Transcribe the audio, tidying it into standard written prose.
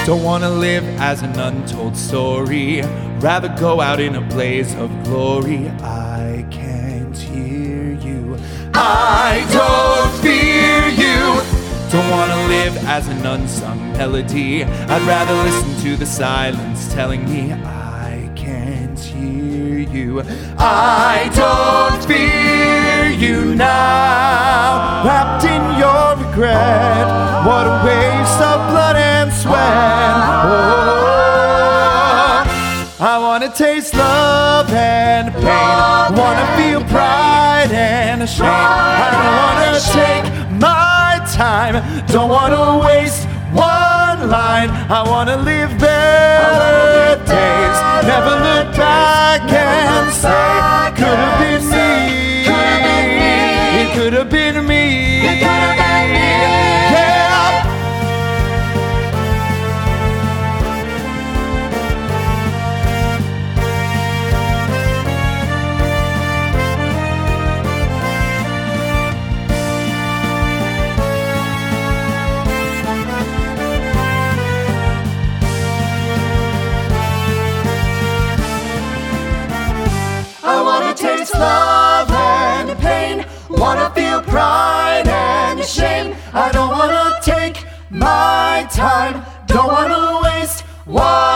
Don't wanna live as an untold story, rather go out in a blaze of glory. I can't hear you, I don't fear you. Don't wanna live as an unsung melody, I'd rather listen to the silence telling me I can't hear you. I don't fear you now, wrapped in your regret. What a waste of blood and sweat. Oh, I wanna taste love and pain, wanna feel pride and shame. I don't wanna take my time, don't wanna waste one line. I wanna live better days, never look back and say, could have been me, it could have been me. I wanna taste love and pain, wanna feel pride and shame. I don't wanna take my time, don't wanna waste one